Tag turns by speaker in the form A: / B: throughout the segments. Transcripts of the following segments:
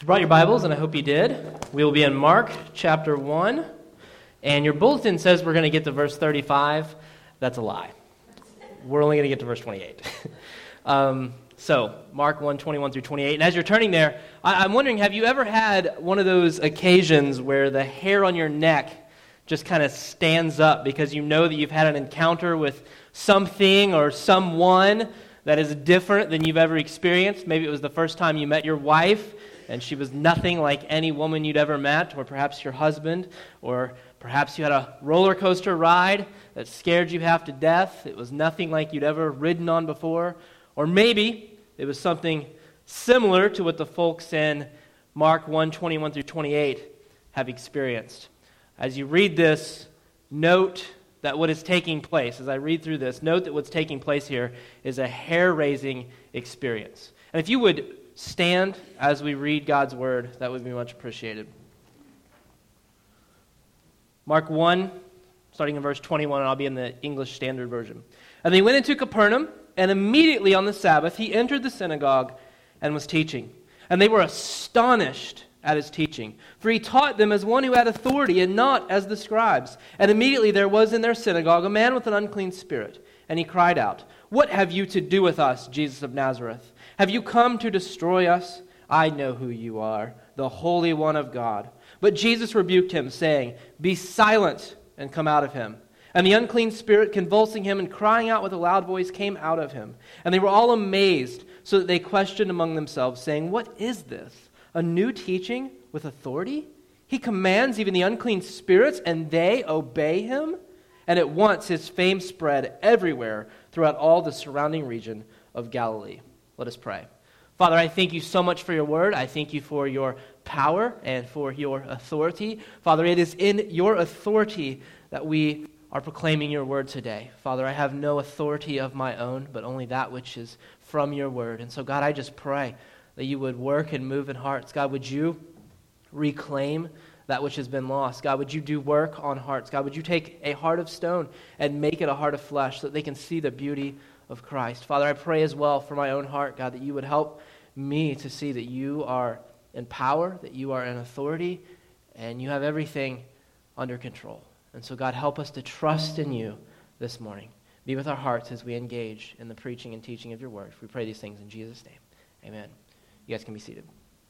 A: You brought your Bibles, and I hope you did. We will be in Mark chapter 1, and your bulletin says we're going to get to verse 35. That's a lie. We're only going to get to verse 28. So, Mark 1, 21 through 28. And as you're turning there, I'm wondering, have you ever had one of those occasions where the hair on your neck just kind of stands up because you know that you've had an encounter with something or someone that is different than you've ever experienced? Maybe it was the first time you met your wife, and she was nothing like any woman you'd ever met, or perhaps your husband, or perhaps you had a roller coaster ride that scared you half to death. It was nothing like you'd ever ridden on before. Or maybe it was something similar to what the folks in Mark 1, 21 through 28 have experienced. As you read this, note that what is taking place, as I read through this, note that what's taking place here is a hair-raising experience. And if you would stand as we read God's word, that would be much appreciated. Mark 1, starting in verse 21, and I'll be in the English Standard Version. And they went into Capernaum, and immediately on the Sabbath he entered the synagogue and was teaching. And they were astonished at his teaching, for he taught them as one who had authority and not as the scribes. And immediately there was in their synagogue a man with an unclean spirit, and he cried out, "What have you to do with us, Jesus of Nazareth? Have you come to destroy us? I know who you are, the Holy One of God." But Jesus rebuked him, saying, "Be silent and come out of him." And the unclean spirit, convulsing him and crying out with a loud voice, came out of him. And they were all amazed, so that they questioned among themselves, saying, "What is this? A new teaching with authority? He commands even the unclean spirits, and they obey him?" And at once his fame spread everywhere throughout all the surrounding region of Galilee. Let us pray. Father, I thank you so much for your word. I thank you for your power and for your authority. Father, it is in your authority that we are proclaiming your word today. Father, I have no authority of my own, but only that which is from your word. And so, God, I just pray that you would work and move in hearts. God, would you reclaim that which has been lost? God, would you do work on hearts? God, would you take a heart of stone and make it a heart of flesh so that they can see the beauty of Christ? Father, I pray as well for my own heart, God, that you would help me to see that you are in power, that you are in authority, and you have everything under control. And so, God, help us to trust in you this morning. Be with our hearts as we engage in the preaching and teaching of your word. We pray these things in Jesus' name. Amen. You guys can be seated.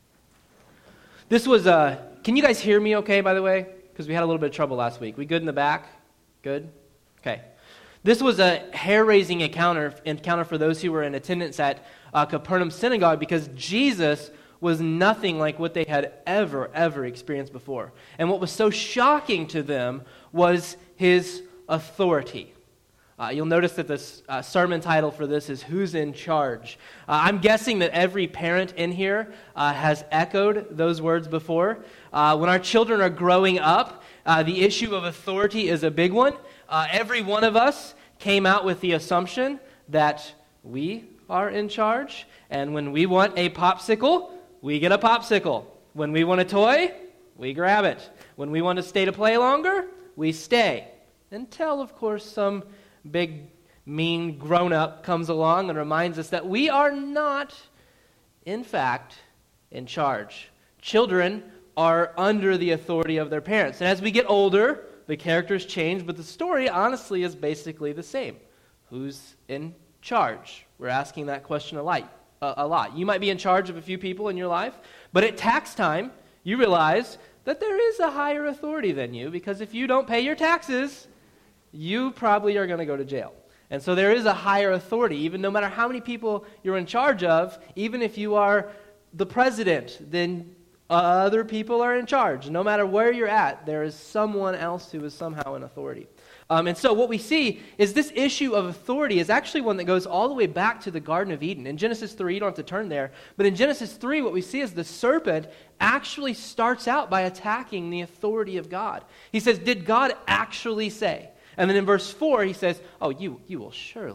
A: This was can you guys hear me okay, by the way? Because we had a little bit of trouble last week. We good in the back? Good? Okay. This was a hair-raising encounter for those who were in attendance at Capernaum Synagogue, because Jesus was nothing like what they had ever experienced before. And what was so shocking to them was his authority. You'll notice that the sermon title for this is "Who's in Charge?" I'm guessing that every parent in here has echoed those words before. When our children are growing up, the issue of authority is a big one. Every one of us came out with the assumption that we are in charge, and when we want a popsicle, we get a popsicle. When we want a toy, we grab it. When we want to stay to play longer, we stay. Until, of course, some big, mean grown-up comes along and reminds us that we are not, in fact, in charge. Children are under the authority of their parents. And as we get older, the characters change, but the story, honestly, is basically the same. Who's in charge? We're asking that question a lot. You might be in charge of a few people in your life, but at tax time, you realize that there is a higher authority than you, because if you don't pay your taxes, you probably are going to go to jail. And so there is a higher authority, even no matter how many people you're in charge of. Even if you are the president, then other people are in charge. No matter where you're at, there is someone else who is somehow in authority. And so what we see is this issue of authority is actually one that goes all the way back to the Garden of Eden. In Genesis 3, you don't have to turn there, but in Genesis 3, what we see is the serpent actually starts out by attacking the authority of God. He says, "Did God actually say?" And then in verse 4, he says, "Oh, you will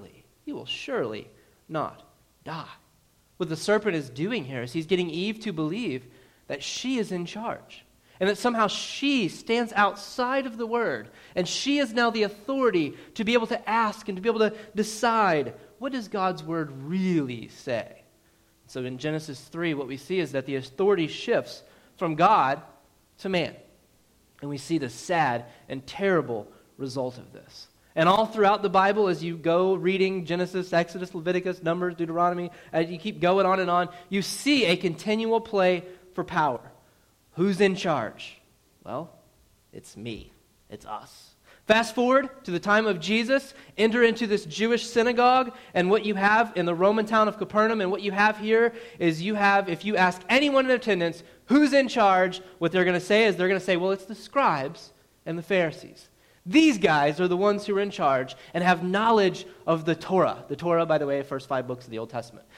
A: surely not die." What the serpent is doing here is he's getting Eve to believe that she is in charge, and that somehow she stands outside of the Word, and she is now the authority to be able to ask and to be able to decide, what does God's Word really say? So in Genesis 3, what we see is that the authority shifts from God to man. And we see the sad and terrible result of this. And all throughout the Bible, as you go reading Genesis, Exodus, Leviticus, Numbers, Deuteronomy, as you keep going on, you see a continual play for power. Who's in charge? Well, it's me. It's us. Fast forward to the time of Jesus, enter into this Jewish synagogue, and what you have in the Roman town of Capernaum, and what you have here is if you ask anyone in attendance who's in charge, what they're going to say is well, it's the scribes and the Pharisees. These guys are the ones who are in charge and have knowledge of the Torah. The Torah, by the way, the first 5 books of the Old Testament.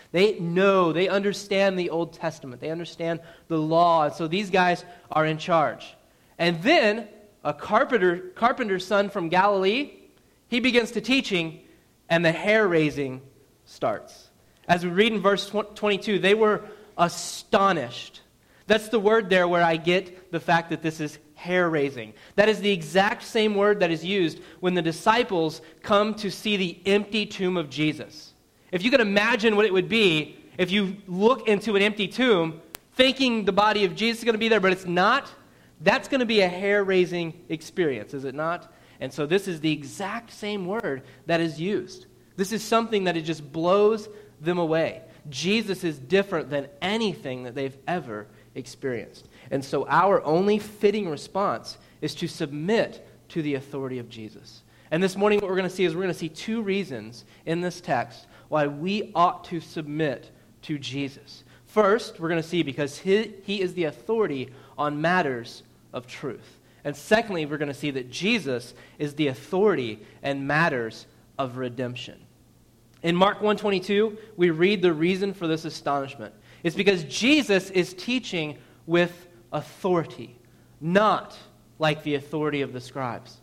A: They understand the Old Testament. They understand the law, and so these guys are in charge. And then a carpenter's son from Galilee, he begins to teaching, and the hair-raising starts. As we read in verse 22, they were astonished. That's the word there where I get the fact that this is hair-raising. That is the exact same word that is used when the disciples come to see the empty tomb of Jesus. If you could imagine what it would be if you look into an empty tomb, thinking the body of Jesus is going to be there, but it's not, that's going to be a hair-raising experience, is it not? And so this is the exact same word that is used. This is something that it just blows them away. Jesus is different than anything that they've ever experienced. And so our only fitting response is to submit to the authority of Jesus. And this morning what we're going to see is we're going to see 2 reasons in this text why we ought to submit to Jesus. First, we're going to see because he is the authority on matters of truth. And secondly, we're going to see that Jesus is the authority in matters of redemption. In Mark 1:22, we read the reason for this astonishment. It's because Jesus is teaching with authority, not like the authority of the scribes.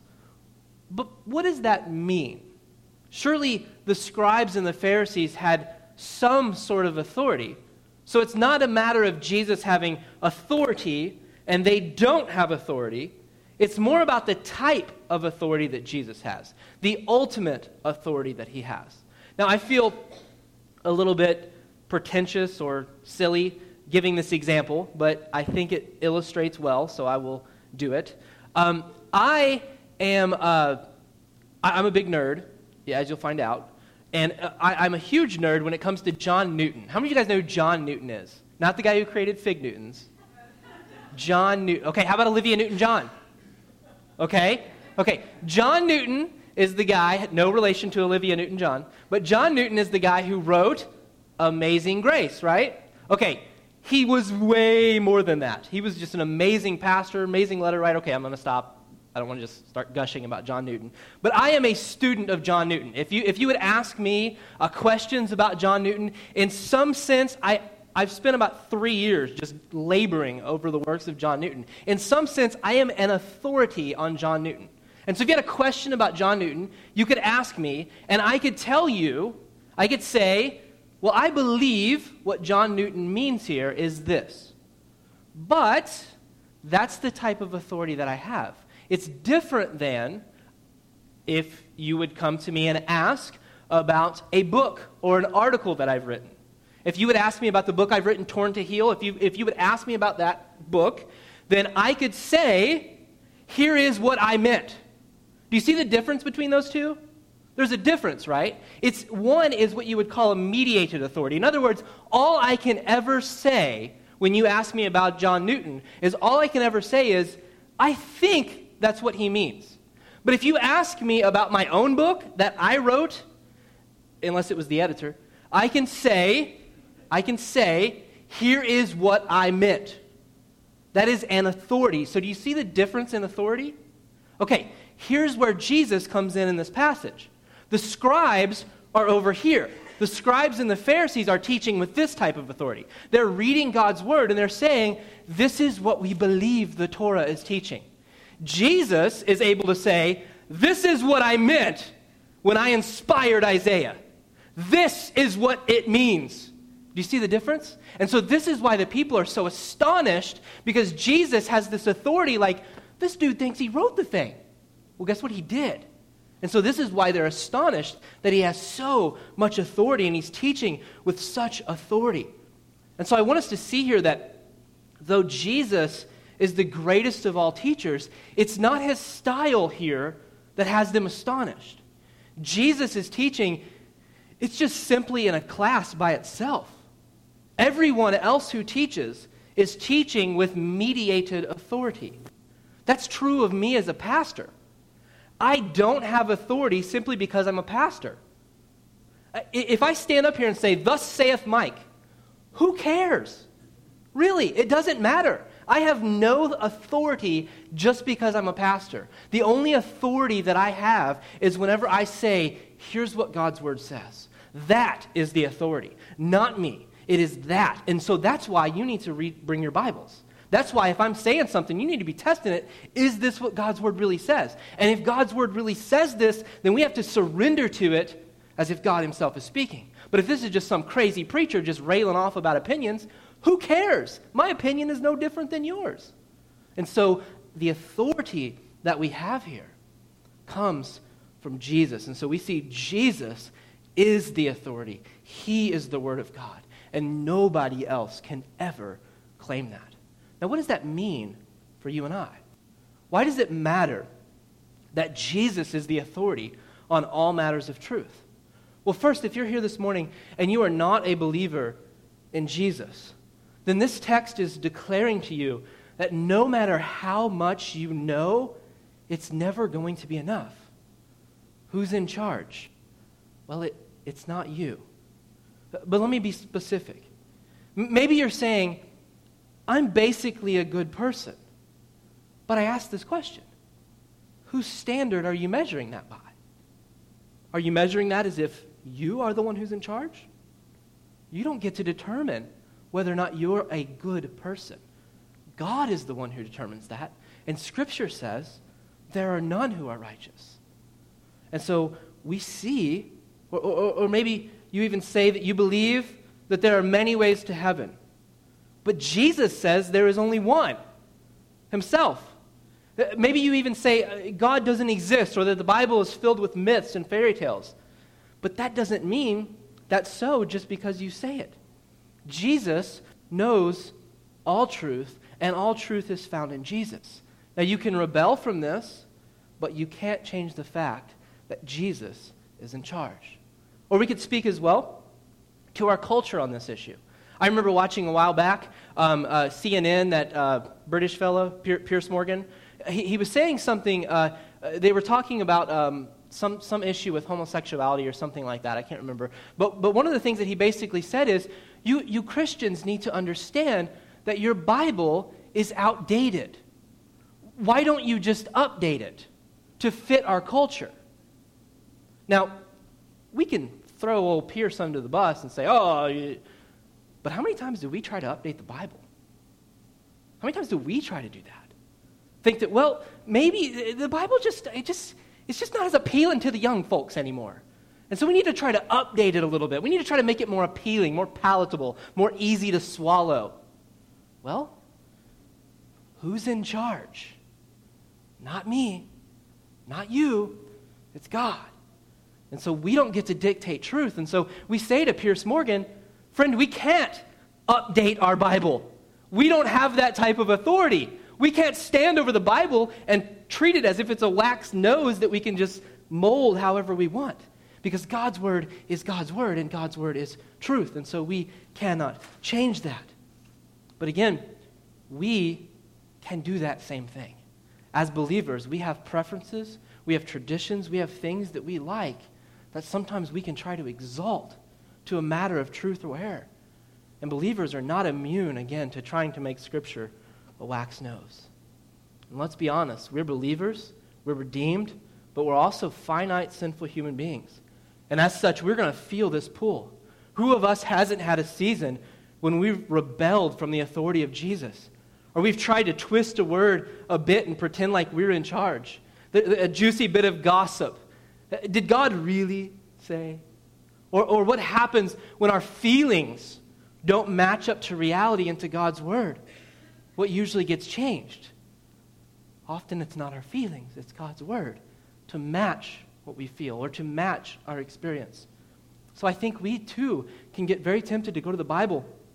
A: But what does that mean? Surely the scribes and the Pharisees had some sort of authority. So it's not a matter of Jesus having authority and they don't have authority. It's more about the type of authority that Jesus has, the ultimate authority that he has. Now, I feel a little bit pretentious or silly giving this example, but I think it illustrates well, so I will do it. I'm a big nerd, as you'll find out, and I'm a huge nerd when it comes to John Newton. How many of you guys know who John Newton is? Not the guy who created Fig Newtons. John Newton. Okay, how about Olivia Newton-John? Okay. John Newton is the guy, no relation to Olivia Newton-John, but John Newton is the guy who wrote Amazing Grace, right? Okay, he was way more than that. He was just an amazing pastor, amazing letter writer. Okay, I'm going to stop. I don't want to just start gushing about John Newton. But I am a student of John Newton. If you would ask me questions about John Newton, in some sense, I've spent about 3 years just laboring over the works of John Newton. In some sense, I am an authority on John Newton. And so if you had a question about John Newton, you could ask me, and I could tell you, I could say, well, I believe what John Newton means here is this. But that's the type of authority that I have. It's different than if you would come to me and ask about a book or an article that I've written. If you would ask me about the book I've written, Torn to Heal, if you would ask me about that book, then I could say, here is what I meant. Do you see the difference between those two? There's a difference, right? One is what you would call a mediated authority. In other words, all I can ever say when you ask me about John Newton is all I can ever say is, I think that's what he means. But if you ask me about my own book that I wrote, unless it was the editor, I can say, here is what I meant. That is an authority. So do you see the difference in authority? Okay, here's where Jesus comes in this passage. The scribes are over here. The scribes and the Pharisees are teaching with this type of authority. They're reading God's word and they're saying, this is what we believe the Torah is teaching. Jesus is able to say, this is what I meant when I inspired Isaiah. This is what it means. Do you see the difference? And so this is why the people are so astonished, because Jesus has this authority like, this dude thinks he wrote the thing. Well, guess what? He did. And so this is why they're astonished that he has so much authority and he's teaching with such authority. And so I want us to see here that though Jesus is the greatest of all teachers, it's not his style here that has them astonished. Jesus' teaching, it's just simply in a class by itself. Everyone else who teaches is teaching with mediated authority. That's true of me as a pastor. I don't have authority simply because I'm a pastor. If I stand up here and say, "Thus saith Mike," who cares? Really, it doesn't matter. I have no authority just because I'm a pastor. The only authority that I have is whenever I say, "Here's what God's word says." That is the authority, not me. It is that. And so that's why you need to bring your Bibles. That's why if I'm saying something, you need to be testing it. Is this what God's word really says? And if God's word really says this, then we have to surrender to it as if God himself is speaking. But if this is just some crazy preacher just railing off about opinions, who cares? My opinion is no different than yours. And so the authority that we have here comes from Jesus. And so we see Jesus is the authority. He is the Word of God. And nobody else can ever claim that. Now, what does that mean for you and I? Why does it matter that Jesus is the authority on all matters of truth? Well, first, if you're here this morning and you are not a believer in Jesus, then this text is declaring to you that no matter how much you know, it's never going to be enough. Who's in charge? Well, it's not you. But let me be specific. Maybe you're saying, "I'm basically a good person." But I ask this question: whose standard are you measuring that by? Are you measuring that as if you are the one who's in charge? You don't get to determine whether or not you're a good person. God is the one who determines that. And Scripture says there are none who are righteous. And so we see, or maybe you even say that you believe that there are many ways to heaven. But Jesus says there is only one, himself. Maybe you even say God doesn't exist, or that the Bible is filled with myths and fairy tales. But that doesn't mean that's so just because you say it. Jesus knows all truth, and all truth is found in Jesus. Now, you can rebel from this, but you can't change the fact that Jesus is in charge. Or we could speak as well to our culture on this issue. I remember watching a while back CNN, that British fellow, Piers Morgan. He was saying something, they were talking about some issue with homosexuality or something like that. I can't remember. But one of the things that he basically said is, you Christians need to understand that your Bible is outdated. Why don't you just update it to fit our culture? Now, we can throw old Pierce under the bus and say, but how many times do we try to update the Bible? How many times do we try to do that? Think that, well, maybe the Bible it's just not as appealing to the young folks anymore. And so we need to try to update it a little bit. We need to try to make it more appealing, more palatable, more easy to swallow. Well, who's in charge? Not me, not you, it's God. And so we don't get to dictate truth. And so we say to Piers Morgan, friend, we can't update our Bible. We don't have that type of authority. We can't stand over the Bible and treat it as if it's a wax nose that we can just mold however we want. Because God's word is God's word, and God's word is truth. And so we cannot change that. But again, we can do that same thing. As believers, we have preferences, we have traditions, we have things that we like that sometimes we can try to exalt to a matter of truth or error. And believers are not immune, again, to trying to make Scripture a wax nose. And let's be honest, we're believers, we're redeemed, but we're also finite, sinful human beings. And as such, we're going to feel this pull. Who of us hasn't had a season when we've rebelled from the authority of Jesus? Or we've tried to twist a word a bit and pretend like we're in charge? A juicy bit of gossip. Did God really say? Or what happens when our feelings don't match up to reality and to God's word? What usually gets changed? Often it's not our feelings, it's God's word to match what we feel or to match our experience. So I think we too can get very tempted to go to the Bible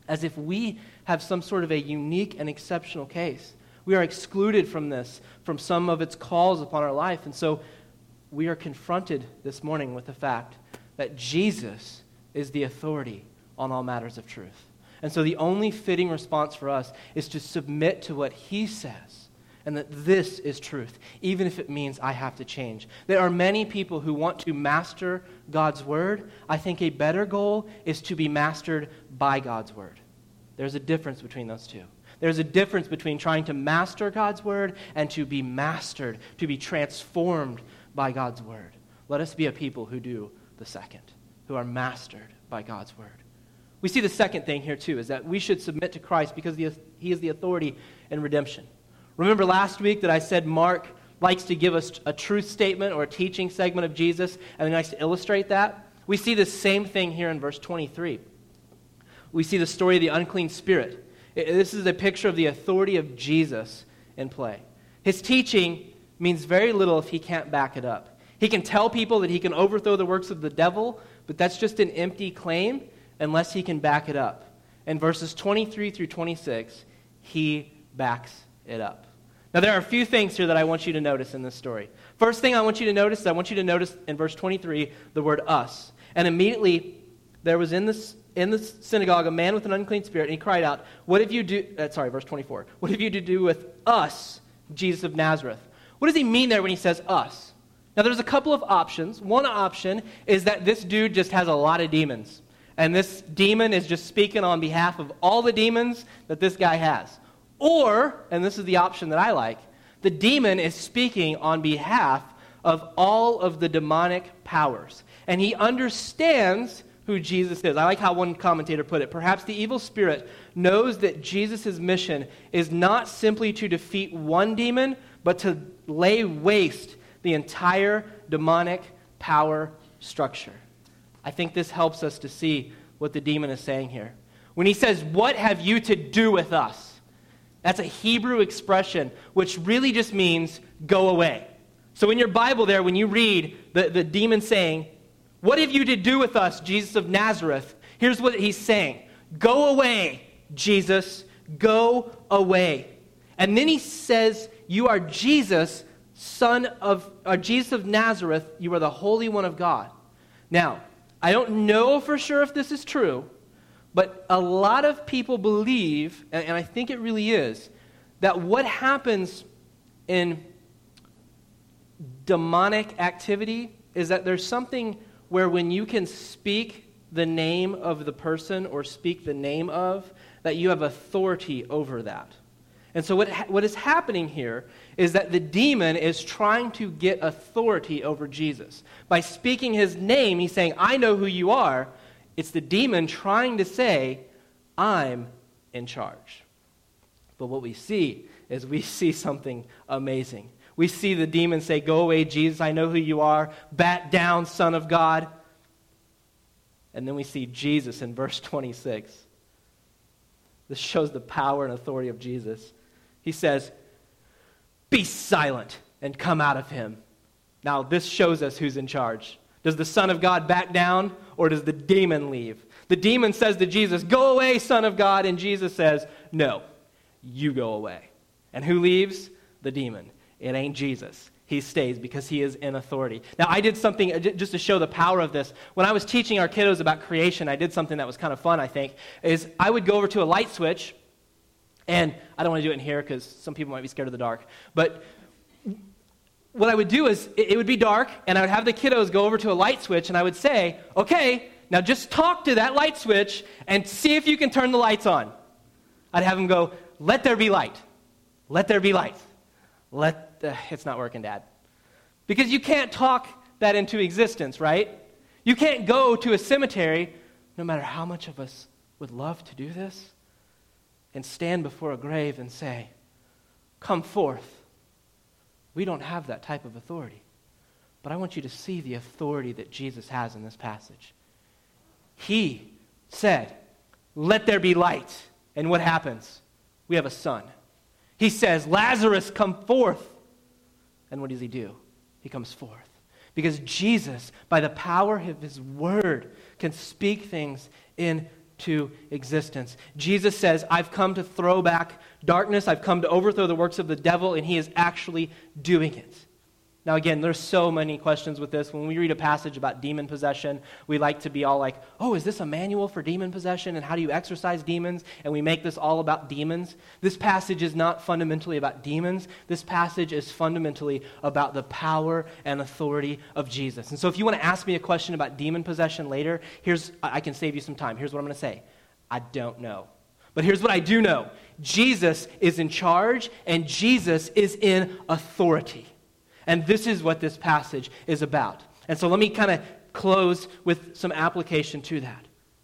A: as if we have some sort of a unique and exceptional case. We are excluded from this, from some of its calls upon our life. And so we are confronted this morning with the fact that Jesus is the authority on all matters of truth. And so the only fitting response for us is to submit to what he says, and that this is truth, even if it means I have to change. There are many people who want to master God's word. I think a better goal is to be mastered by God's word. There's a difference between those two. There's a difference between trying to master God's word and to be mastered, to be transformed by God's word. Let us be a people who do the second, who are mastered by God's word. We see the second thing here too, is that we should submit to Christ because he is the authority in redemption. Remember last week that I said Mark likes to give us a truth statement or a teaching segment of Jesus, and he likes to illustrate that? We see the same thing here in verse 23. We see the story of the unclean spirit. This is a picture of the authority of Jesus in play. His teaching means very little if he can't back it up. He can tell people that he can overthrow the works of the devil, but that's just an empty claim unless he can back it up. In verses 23 through 26, he backs it up. Now, there are a few things here that I want you to notice in this story. First thing I want you to notice is I want you to notice in verse 23 the word us. And immediately there was in the synagogue a man with an unclean spirit, and he cried out, verse 24. What have you to do with us, Jesus of Nazareth? What does he mean there when he says us? Now, there's a couple of options. One option is that this dude just has a lot of demons. And this demon is just speaking on behalf of all the demons that this guy has. Or, and this is the option that I like, the demon is speaking on behalf of all of the demonic powers. And he understands who Jesus is. I like how one commentator put it. Perhaps the evil spirit knows that Jesus' mission is not simply to defeat one demon, but to lay waste the entire demonic power structure. I think this helps us to see what the demon is saying here. When he says, "What have you to do with us?" That's a Hebrew expression which really just means go away. So in your Bible there, when you read the demon saying, "What have you to do with us, Jesus of Nazareth?" Here's what he's saying. Go away, Jesus. Go away. And then he says, you are Jesus, Jesus of Nazareth. You are the Holy One of God. Now, I don't know for sure if this is true, but a lot of people believe, and I think it really is, that what happens in demonic activity is that there's something where when you can speak the name of the person or speak the name of, that you have authority over that. And so what is happening here is that the demon is trying to get authority over Jesus. By speaking his name, he's saying, I know who you are. It's the demon trying to say, I'm in charge. But what we see is we see something amazing. We see the demon say, go away, Jesus, I know who you are. Bat down, Son of God. And then we see Jesus in verse 26. This shows the power and authority of Jesus. He says, be silent and come out of him. Now, this shows us who's in charge. Does the Son of God back down, or does the demon leave? The demon says to Jesus, go away, Son of God, and Jesus says, no, you go away. And who leaves? The demon. It ain't Jesus. He stays because he is in authority. Now, I did something just to show the power of this. When I was teaching our kiddos about creation, I did something that was kind of fun, I think, is I would go over to a light switch, and I don't want to do it in here because some people might be scared of the dark, but what I would do is it would be dark, and I would have the kiddos go over to a light switch, and I would say, okay, now just talk to that light switch and see if you can turn the lights on. I'd have them go, let there be light. Let there be light. It's not working, Dad. Because you can't talk that into existence, right? You can't go to a cemetery, no matter how much of us would love to do this, and stand before a grave and say, come forth. We don't have that type of authority. But I want you to see the authority that Jesus has in this passage. He said, let there be light. And what happens? We have a son. He says, Lazarus, come forth. And what does he do? He comes forth. Because Jesus, by the power of his word, can speak things in to existence. Jesus says, I've come to throw back darkness. I've come to overthrow the works of the devil, and he is actually doing it. Now again, there's so many questions with this. When we read a passage about demon possession, we like to be all like, oh, is this a manual for demon possession? And how do you exorcise demons? And we make this all about demons. This passage is not fundamentally about demons. This passage is fundamentally about the power and authority of Jesus. And so if you want to ask me a question about demon possession later, I can save you some time. Here's what I'm going to say. I don't know. But here's what I do know. Jesus is in charge, and Jesus is in authority. And this is what this passage is about. And so let me kind of close with some application to that.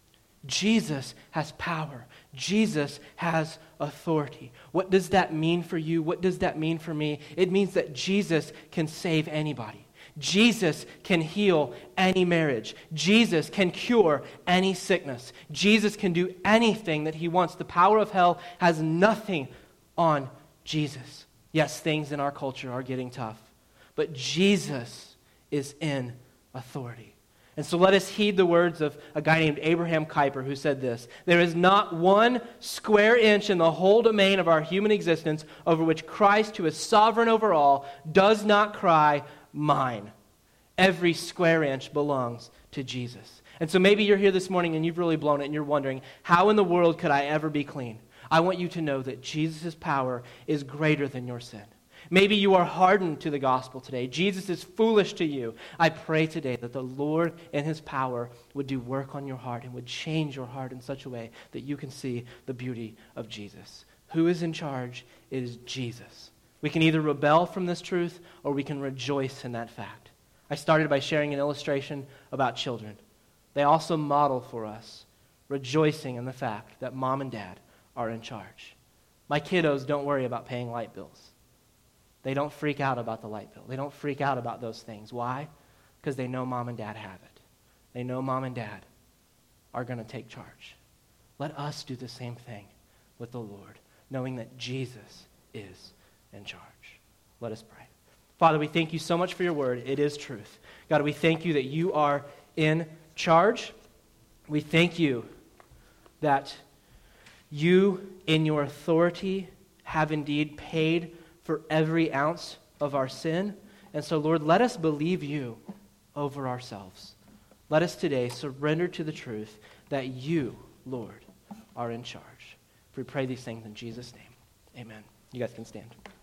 A: Jesus has power. Jesus has authority. What does that mean for you? What does that mean for me? It means that Jesus can save anybody. Jesus can heal any marriage. Jesus can cure any sickness. Jesus can do anything that he wants. The power of hell has nothing on Jesus. Yes, things in our culture are getting tough. But Jesus is in authority. And so let us heed the words of a guy named Abraham Kuyper who said this: there is not 1 square inch in the whole domain of our human existence over which Christ, who is sovereign over all, does not cry, mine. Every square inch belongs to Jesus. And so maybe you're here this morning and you've really blown it and you're wondering, how in the world could I ever be clean? I want you to know that Jesus' power is greater than your sin. Maybe you are hardened to the gospel today. Jesus is foolish to you. I pray today that the Lord in his power would do work on your heart and would change your heart in such a way that you can see the beauty of Jesus. Who is in charge? It is Jesus. We can either rebel from this truth or we can rejoice in that fact. I started by sharing an illustration about children. They also model for us rejoicing in the fact that mom and dad are in charge. My kiddos don't worry about paying light bills. They don't freak out about the light bill. They don't freak out about those things. Why? Because they know mom and dad have it. They know mom and dad are going to take charge. Let us do the same thing with the Lord, knowing that Jesus is in charge. Let us pray. Father, we thank you so much for your word. It is truth. God, we thank you that you are in charge. We thank you that you, in your authority, have indeed paid for every ounce of our sin. And so, Lord, let us believe you over ourselves. Let us today surrender to the truth that you, Lord, are in charge. We pray these things in Jesus' name. Amen. You guys can stand.